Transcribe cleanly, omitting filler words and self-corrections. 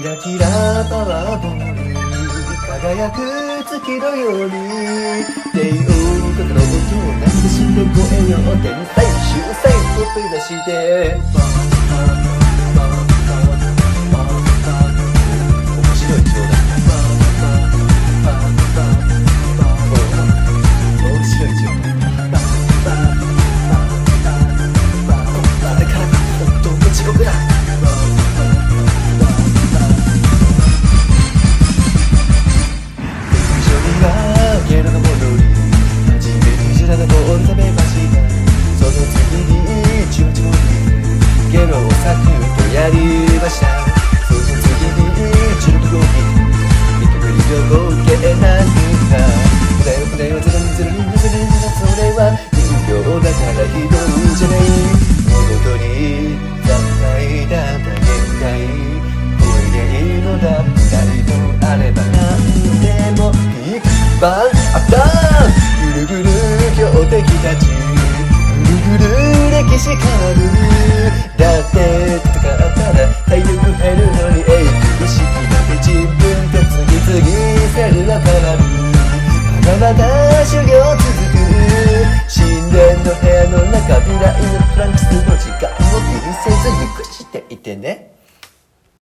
キラキラパワーボール輝く月のように出会うことの音をなくして超えよう天才終戦を目指して